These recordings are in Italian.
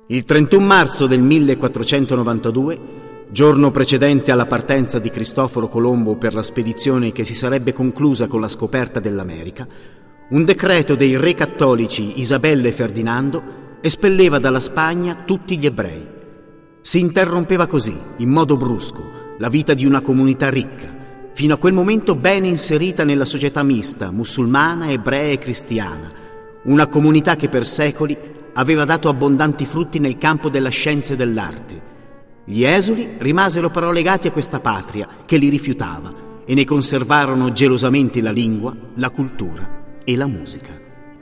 Il 31 marzo del 1492, giorno precedente alla partenza di Cristoforo Colombo per la spedizione che si sarebbe conclusa con la scoperta dell'America, un decreto dei re cattolici Isabella e Ferdinando espelleva dalla Spagna tutti gli ebrei. Si interrompeva così, in modo brusco, la vita di una comunità ricca, fino a quel momento bene inserita nella società mista, musulmana, ebrea e cristiana, una comunità che per secoli aveva dato abbondanti frutti nel campo della scienza e dell'arte. Gli esuli rimasero però legati a questa patria che li rifiutava e ne conservarono gelosamente la lingua, la cultura e la musica.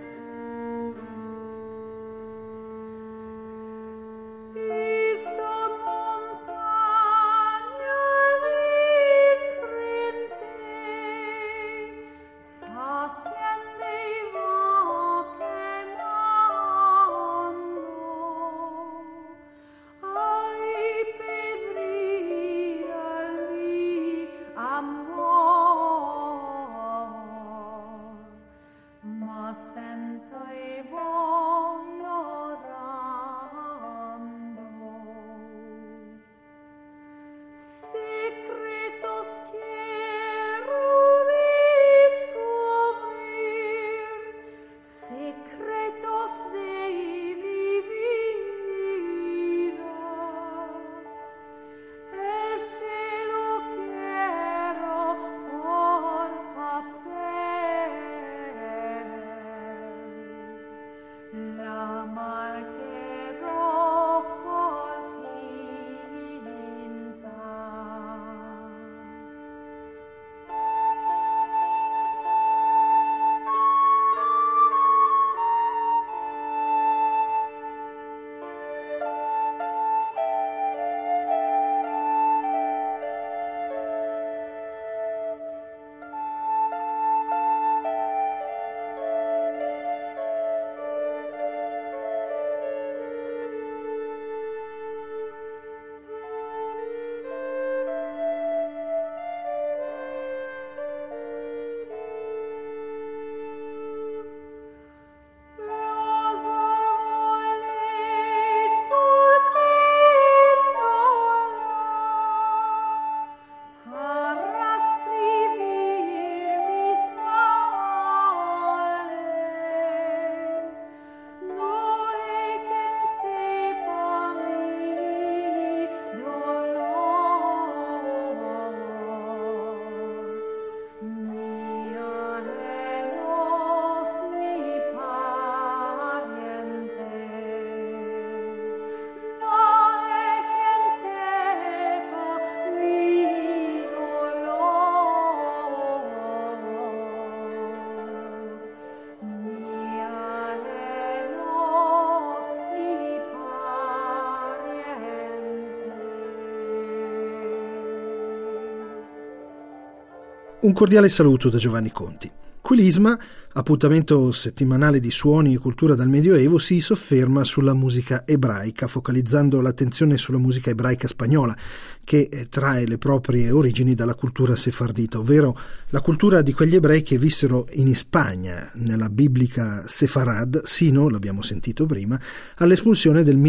Un cordiale saluto da Giovanni Conti. Qui l'ISMA, appuntamento settimanale di suoni e cultura dal Medioevo, si sofferma sulla musica ebraica, focalizzando l'attenzione sulla musica ebraica spagnola, che trae le proprie origini dalla cultura sefardita, ovvero la cultura di quegli ebrei che vissero in Spagna, nella biblica Sefarad, sino, l'abbiamo sentito prima, all'espulsione del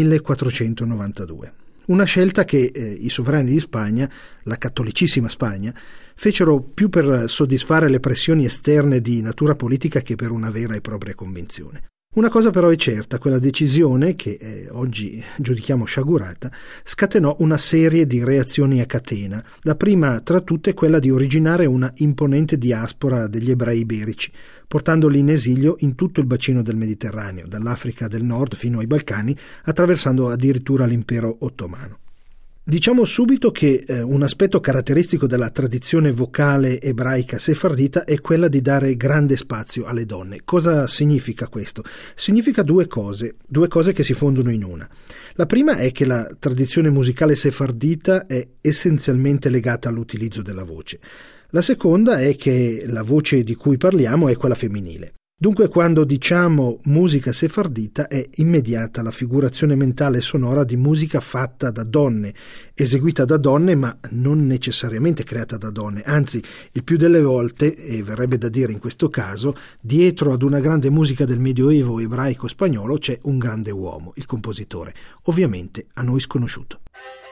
1492. Una scelta che i sovrani di Spagna, la cattolicissima Spagna, fecero più per soddisfare le pressioni esterne di natura politica che per una vera e propria convinzione. Una cosa però è certa, quella decisione, che oggi giudichiamo sciagurata, scatenò una serie di reazioni a catena, la prima tra tutte quella di originare una imponente diaspora degli ebrei iberici, portandoli in esilio in tutto il bacino del Mediterraneo, dall'Africa del Nord fino ai Balcani, attraversando addirittura l'impero ottomano. Diciamo subito che un aspetto caratteristico della tradizione vocale ebraica sefardita è quella di dare grande spazio alle donne. Cosa significa questo? Significa due cose che si fondono in una. La prima è che la tradizione musicale sefardita è essenzialmente legata all'utilizzo della voce. La seconda è che la voce di cui parliamo è quella femminile. Dunque quando diciamo musica sefardita è immediata la figurazione mentale sonora di musica fatta da donne, eseguita da donne ma non necessariamente creata da donne, anzi il più delle volte, e verrebbe da dire in questo caso, dietro ad una grande musica del Medioevo ebraico-spagnolo c'è un grande uomo, il compositore, ovviamente a noi sconosciuto.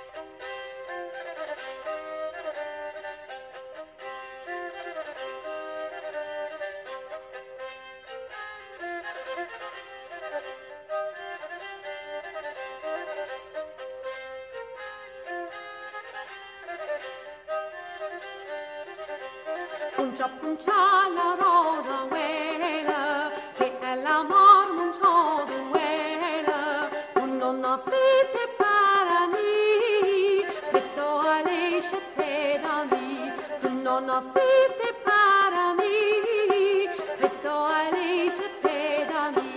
Puncha, puncha la rosa huela, que el amor mucho duela. No naciste para mí, Cristo aléjate de mí. Tú no naciste para mí, Cristo aléjate de mí.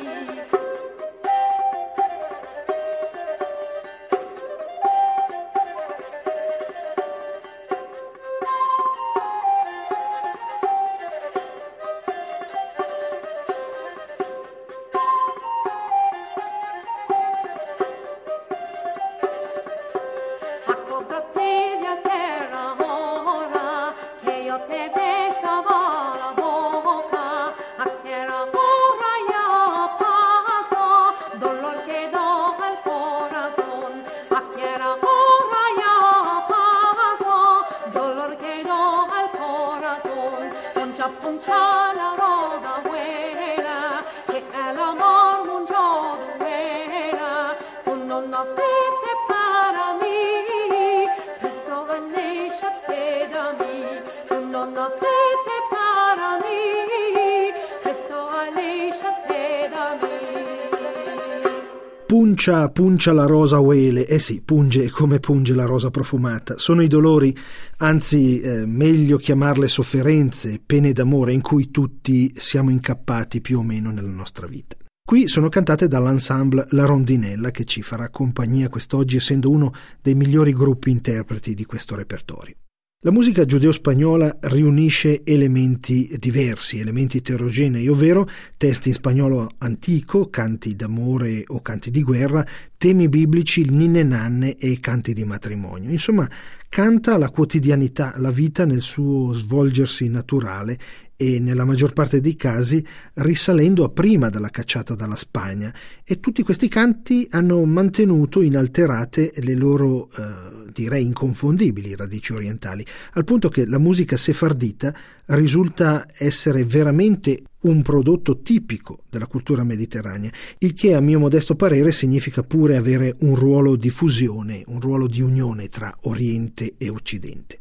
Puncia, puncia la rosa huele, sì, punge come punge la rosa profumata. Sono i dolori, anzi meglio chiamarle sofferenze, pene d'amore in cui tutti siamo incappati più o meno nella nostra vita. Qui sono cantate dall'ensemble La Rondinella, che ci farà compagnia quest'oggi essendo uno dei migliori gruppi interpreti di questo repertorio. La musica giudeo-spagnola riunisce elementi diversi, elementi eterogenei, ovvero testi in spagnolo antico, canti d'amore o canti di guerra, temi biblici, ninne nanne e canti di matrimonio. Insomma, canta la quotidianità, la vita nel suo svolgersi naturale e nella maggior parte dei casi risalendo a prima della cacciata dalla Spagna, e tutti questi canti hanno mantenuto inalterate le loro direi inconfondibili radici orientali, al punto che la musica sefardita risulta essere veramente un prodotto tipico della cultura mediterranea, il che a mio modesto parere significa pure avere un ruolo di fusione, un ruolo di unione tra Oriente e Occidente.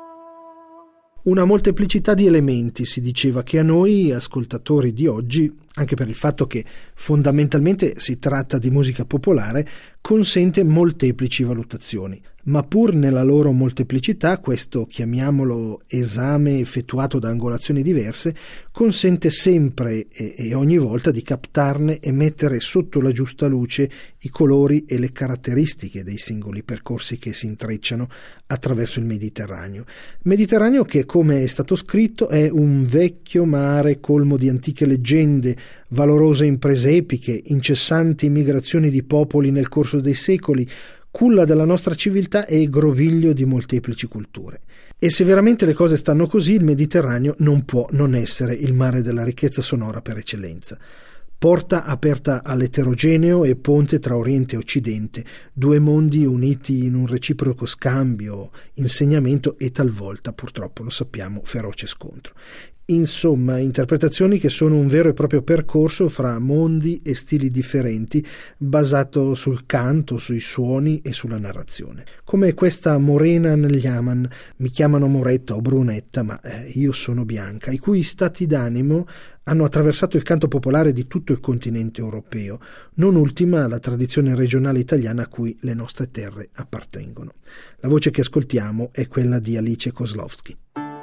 Una molteplicità di elementi, si diceva, che a noi, ascoltatori di oggi, anche per il fatto che fondamentalmente si tratta di musica popolare, consente molteplici valutazioni. Ma pur nella loro molteplicità, questo, chiamiamolo, esame effettuato da angolazioni diverse, consente sempre e ogni volta di captarne e mettere sotto la giusta luce i colori e le caratteristiche dei singoli percorsi che si intrecciano attraverso il Mediterraneo. Mediterraneo che, come è stato scritto, è un vecchio mare colmo di antiche leggende, valorose imprese epiche, incessanti migrazioni di popoli nel corso dei secoli, culla della nostra civiltà e groviglio di molteplici culture. E se veramente le cose stanno così, il Mediterraneo non può non essere il mare della ricchezza sonora per eccellenza. Porta aperta all'eterogeneo e ponte tra Oriente e Occidente, due mondi uniti in un reciproco scambio, insegnamento e talvolta, purtroppo lo sappiamo, feroce scontro. Insomma, interpretazioni che sono un vero e proprio percorso fra mondi e stili differenti, basato sul canto, sui suoni e sulla narrazione. Come questa morena negli Yaman, mi chiamano Moretta o Brunetta, ma io sono bianca, i cui stati d'animo hanno attraversato il canto popolare di tutto il continente europeo, non ultima la tradizione regionale italiana a cui le nostre terre appartengono. La voce che ascoltiamo è quella di Alice Kozlowski.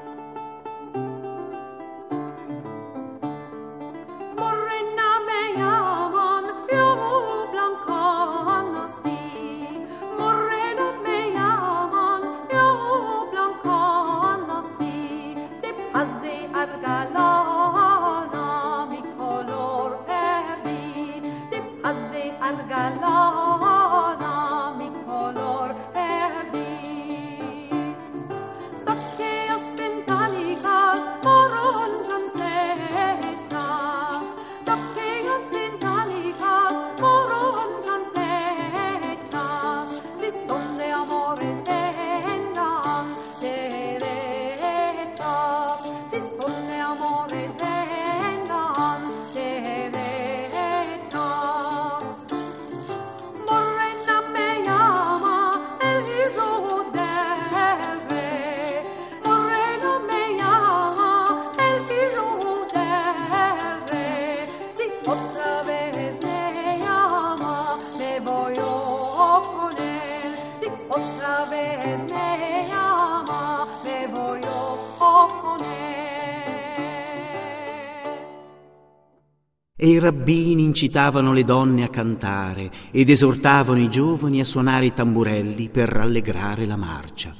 E i rabbini incitavano le donne a cantare ed esortavano i giovani a suonare i tamburelli per rallegrare la marcia.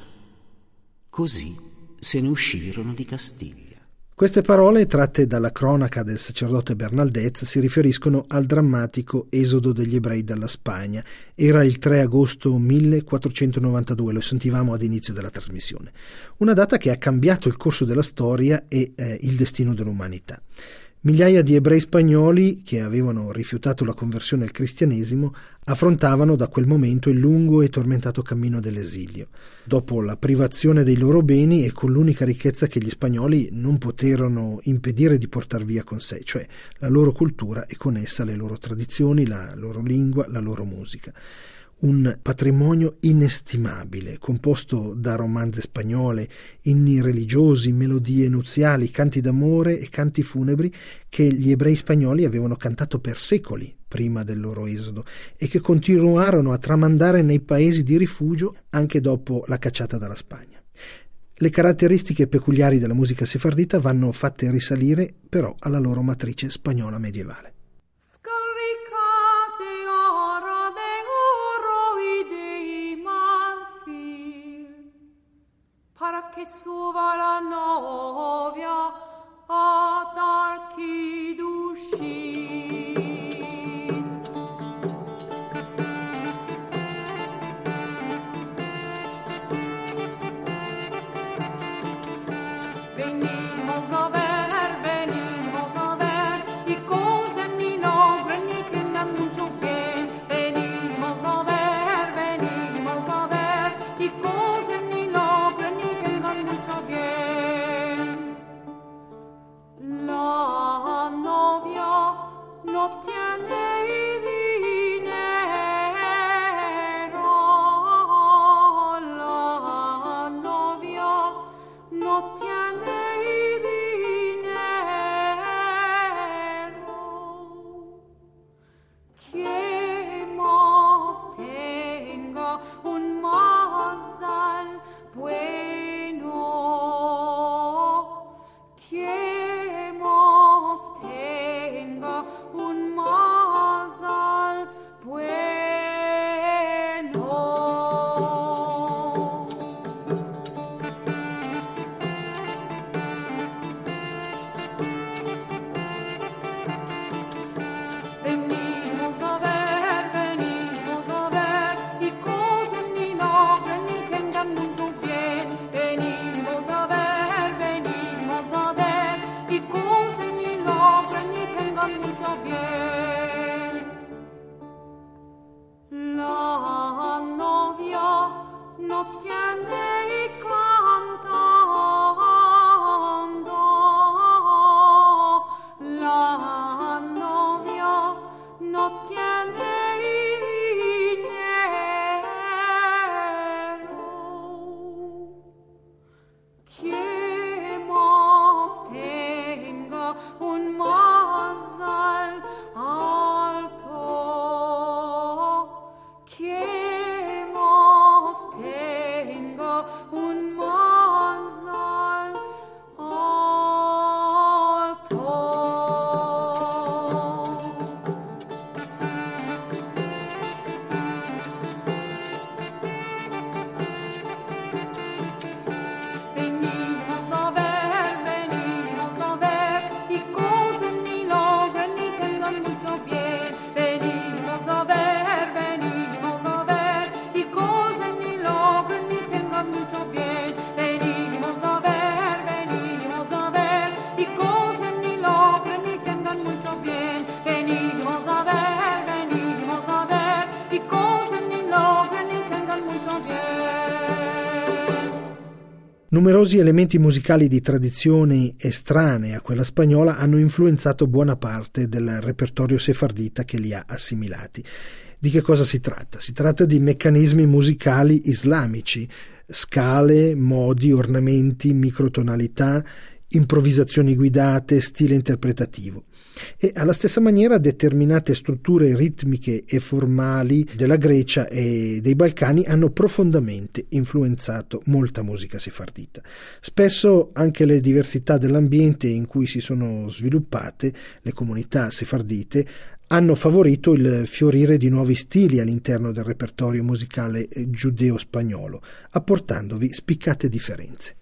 Così se ne uscirono di Castiglia. Queste parole, tratte dalla cronaca del sacerdote Bernaldez, si riferiscono al drammatico esodo degli ebrei dalla Spagna. Era il 3 agosto 1492, lo sentivamo ad inizio della trasmissione. Una data che ha cambiato il corso della storia e il destino dell'umanità. Migliaia di ebrei spagnoli che avevano rifiutato la conversione al cristianesimo affrontavano da quel momento il lungo e tormentato cammino dell'esilio. Dopo la privazione dei loro beni e con l'unica ricchezza che gli spagnoli non poterono impedire di portar via con sé, cioè la loro cultura e con essa le loro tradizioni, la loro lingua, la loro musica. Un patrimonio inestimabile, composto da romanze spagnole, inni religiosi, melodie nuziali, canti d'amore e canti funebri che gli ebrei spagnoli avevano cantato per secoli prima del loro esodo e che continuarono a tramandare nei paesi di rifugio anche dopo la cacciata dalla Spagna. Le caratteristiche peculiari della musica sefardita vanno fatte risalire però alla loro matrice spagnola medievale. Para che suba la novia a dar chidushi. Venimos a ver y cose mi nombre ni que me mucho bien. Venimos a ver y cose mi nombre ni que me mucho bien. Numerosi elementi musicali di tradizioni estranee a quella spagnola hanno influenzato buona parte del repertorio sefardita che li ha assimilati. Di che cosa si tratta? Si tratta di meccanismi musicali islamici, scale, modi, ornamenti, microtonalità, improvvisazioni guidate, stile interpretativo. E alla stessa maniera determinate strutture ritmiche e formali della Grecia e dei Balcani hanno profondamente influenzato molta musica sefardita. Spesso anche le diversità dell'ambiente in cui si sono sviluppate le comunità sefardite hanno favorito il fiorire di nuovi stili all'interno del repertorio musicale giudeo-spagnolo, apportandovi spiccate differenze.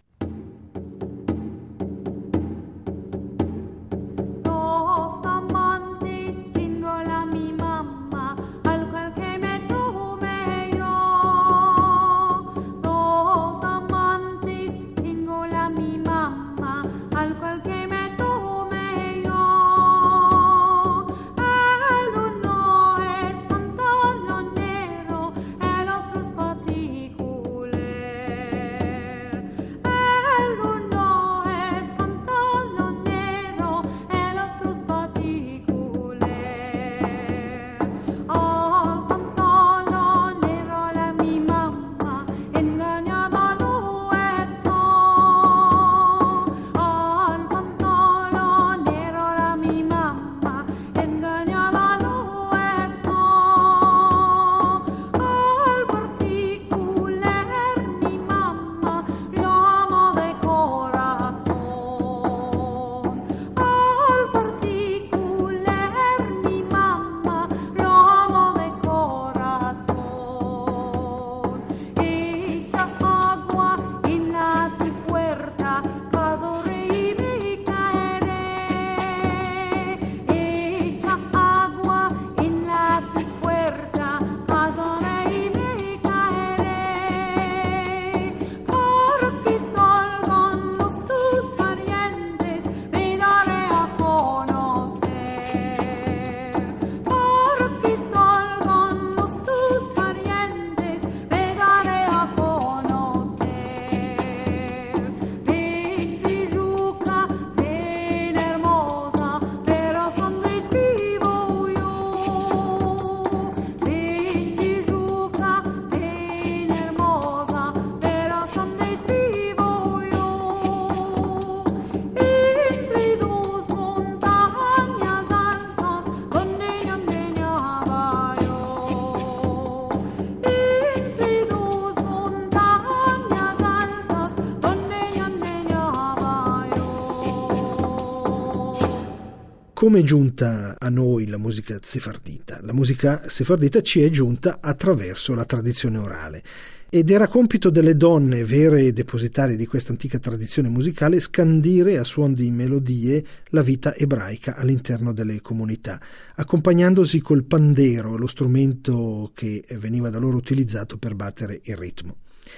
Come è giunta a noi la musica sefardita? La musica sefardita ci è giunta attraverso la tradizione orale ed era compito delle donne, vere depositarie di questa antica tradizione musicale, scandire a suon di melodie la vita ebraica all'interno delle comunità, accompagnandosi col pandero, lo strumento che veniva da loro utilizzato per battere il ritmo.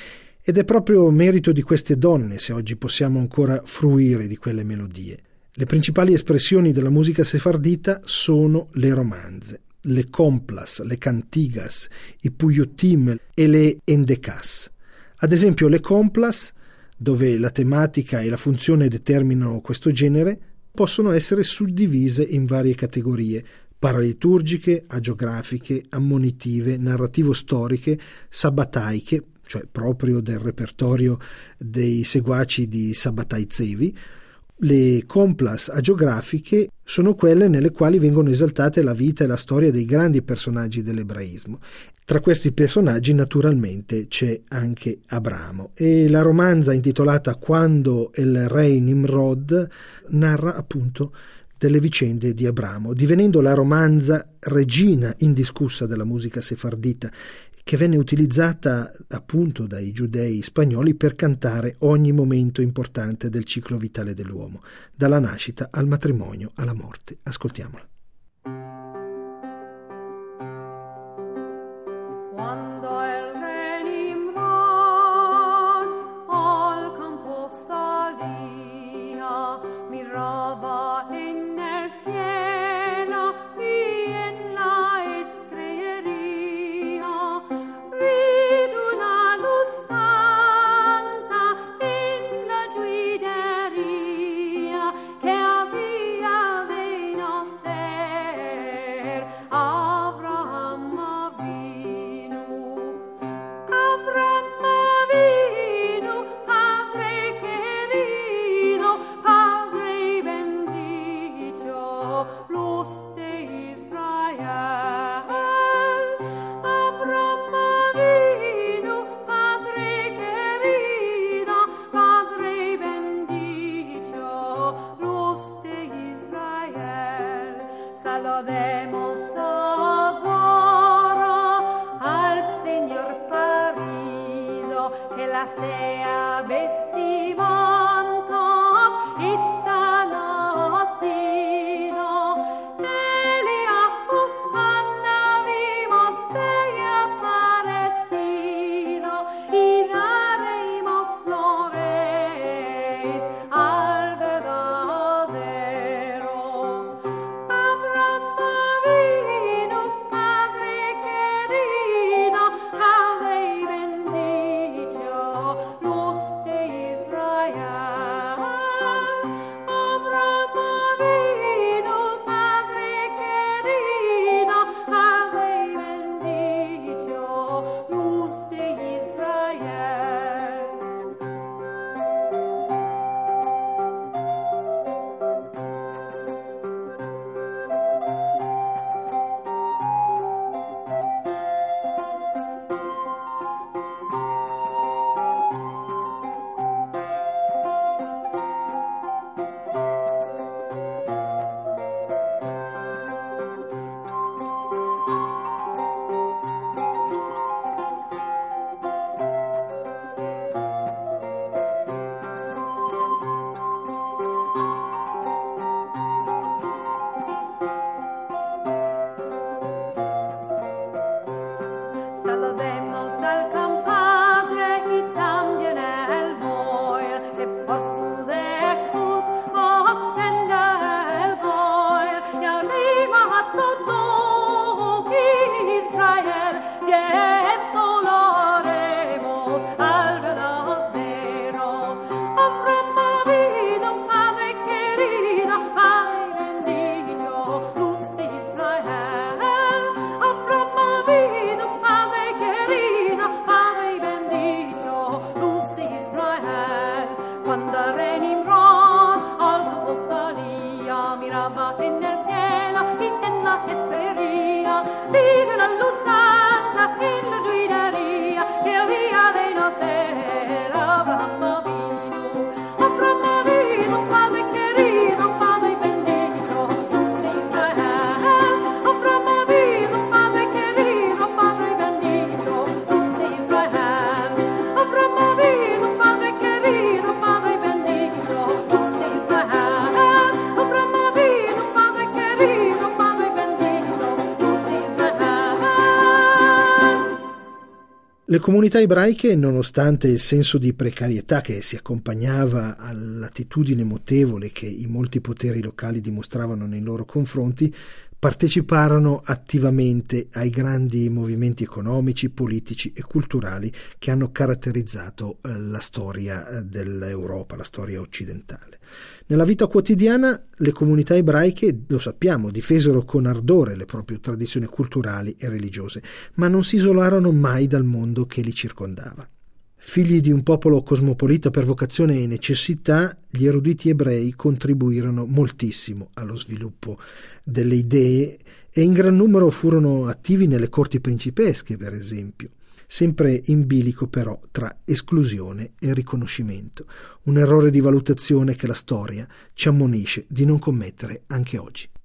Ed è proprio merito di queste donne se oggi possiamo ancora fruire di quelle melodie. Le principali espressioni della musica sefardita sono le romanze, le complas, le cantigas, i puyutim e le endekas. Ad esempio le complas, dove la tematica e la funzione determinano questo genere, possono essere suddivise in varie categorie, paraliturgiche, agiografiche, ammonitive, narrativo-storiche, sabbataiche, cioè proprio del repertorio dei seguaci di Sabbatai Zevi. Le complas agiografiche sono quelle nelle quali vengono esaltate la vita e la storia dei grandi personaggi dell'ebraismo. Tra questi personaggi naturalmente c'è anche Abramo, e la romanza intitolata Quando el re Nimrod narra appunto delle vicende di Abramo, divenendo la romanza regina indiscussa della musica sefardita, che venne utilizzata appunto dai giudei spagnoli per cantare ogni momento importante del ciclo vitale dell'uomo, dalla nascita al matrimonio alla morte. Ascoltiamola. Quando el re Nimrod al campo salía, miraba en el cielo y en la estrellería, vid una luz santa en la judería que había de nacer Abraham avinu. Abraham avinu, Padre querido, Padre bendito, luz de Israel. Abraham avinu, Padre querido, Padre bendito, luz de Israel. Saludemos ahora al Señor parido, que la sea vestimenta está nacido. Eliahu vimos sea parecido y daremos flores al verdadero. Abraham avinu, Padre querido, Padre bendito, luz de Israel. Abraham avinu, Padre querido, Padre bendito, luz de Israel. Saludemos al compadre y también el boy, que por su dejud ostenta el boy, y arriba a todo Israel, y esto lo haremos al verdadero. Abraham avinu, Padre querido, Padre bendito, luz de Israel. Abraham avinu, Padre querido, Padre bendito, luz de Israel. Cuando el rey Nimrod al campo salía, miraba en el cielo y en la estrellería, vio una luz santa en la judería que había de nacer Abraham avinu. Abraham avinu, Padre querido, Padre bendito, luz de Israel. Abraham avinu, Padre querido, Padre bendito, luz de Israel. Abraham avinu, Padre querido, Padre bendito, luz de Israel. Abraham avinu, Padre querido, Padre bendito, luz de Israel. Le comunità ebraiche, nonostante il senso di precarietà che si accompagnava all'attitudine mutevole che i molti poteri locali dimostravano nei loro confronti, parteciparono attivamente ai grandi movimenti economici, politici e culturali che hanno caratterizzato la storia dell'Europa, la storia occidentale. Nella vita quotidiana le comunità ebraiche, lo sappiamo, difesero con ardore le proprie tradizioni culturali e religiose, ma non si isolarono mai dal mondo che li circondava. Figli di un popolo cosmopolita per vocazione e necessità, gli eruditi ebrei contribuirono moltissimo allo sviluppo delle idee e in gran numero furono attivi nelle corti principesche, per esempio, sempre in bilico però tra esclusione e riconoscimento, un errore di valutazione che la storia ci ammonisce di non commettere anche oggi.